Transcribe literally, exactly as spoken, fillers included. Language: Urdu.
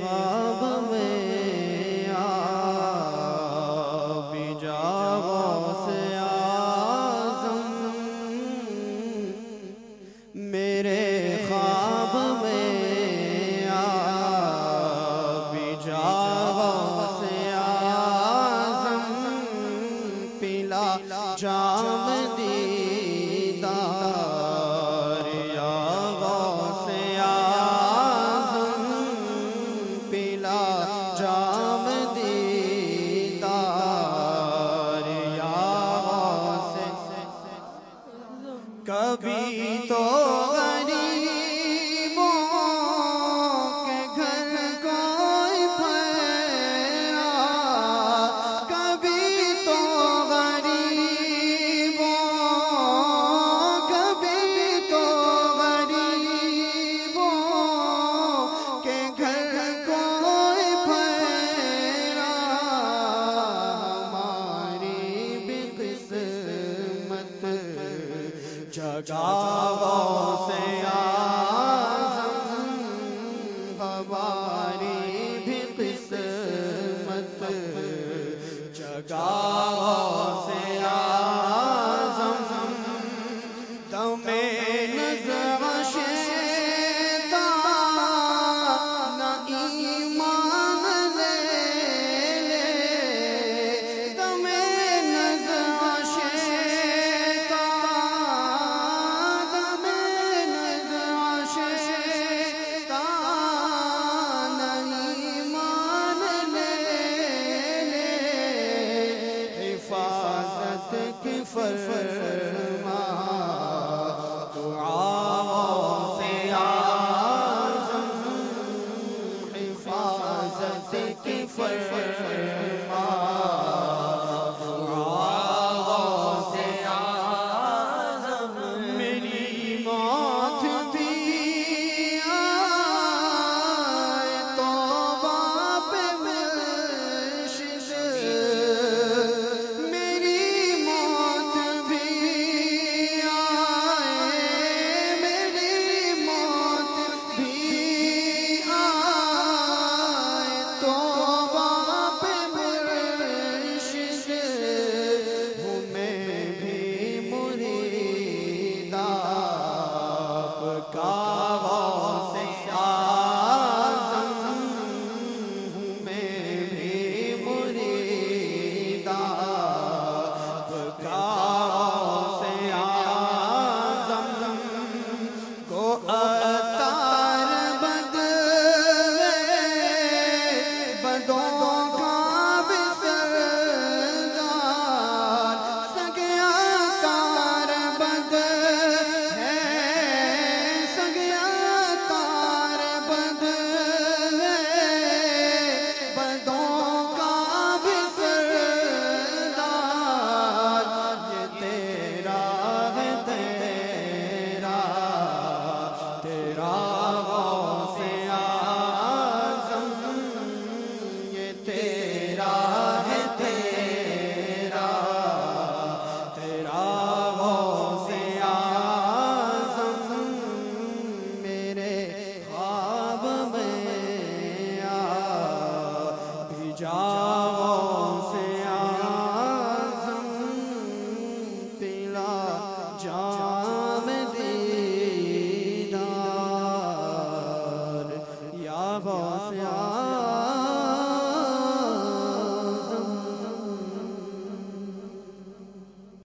خواب میں آ بھی جا غوث اعظم، میرے خواب میں آ بھی جا غوث اعظم، پلا جام دیدار یا غوث اعظم، پلا جام دیدار یا غوث، کبھی تو غریبوں کے گھر کوئی پھیرا، کبھی تو غریبوں، کبھی تو غریبوں کے گھر کوئی پھیرا، ہماری بھی قسمت جگا غوث اعظم، ہماری بھی قسمت جگا غوث اعظم، دم نزع شیطان نہ ایمان لے لے، دم نزع شیطان، دم نزع شیطان نہ ایمان لے لے، حفاظت کی فرما دعا غوث اعظم، حفاظت کی فرما دعا غوث اعظم، میری موت بھی آئے توبہ پہ مرشد، میری موت بھی آئے، میری موت بھی آئے توبہ پہ مرشد، ہوں میں بھی مرید آپ کا غوث اعظم، ہوں میں بھی مرید آپ کا غوث اعظم، کو اتار بد بدوں کا بھی سردار، سگیا تار بد ہے، سگیا تار بد ہے، بدوں کا بھی سردار، یہ تیرا ہے تیرا تیرا غوث اعظم، یہ تیرا ہے تیرا تیرا غوث اعظم، میرے خواب میں آ بھی جا غوث اعظم، پلا جام دیدار یا غوث اعظم۔